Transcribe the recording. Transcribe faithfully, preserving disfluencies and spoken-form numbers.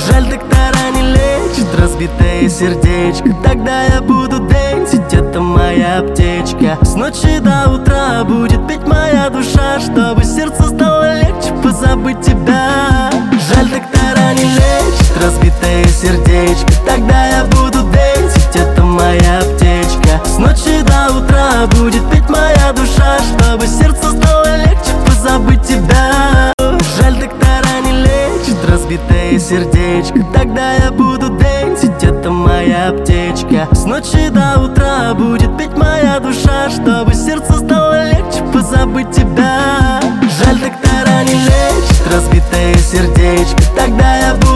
Жаль, доктора не лечат разбитое сердечко. Тогда я буду дэнсить, это моя аптечка. С ночи до утра будет петь моя душа, чтобы сердце стало легче позабыть тебя. Жаль, доктора не лечат разбитое сердечко. Тогда я буду дэнсить, это моя аптечка. С ночи до утра будет петь моя душа, чтобы сердце стало легче позабыть тебя. Жаль, доктора не лечат разбитое сердечко. Тогда я буду дэнсить, это моя аптечка. С ночи до утра будет петь моя душа, чтобы сердце стало легче позабыть тебя. Жаль, доктора не лечат разбитое сердечко. Тогда я буду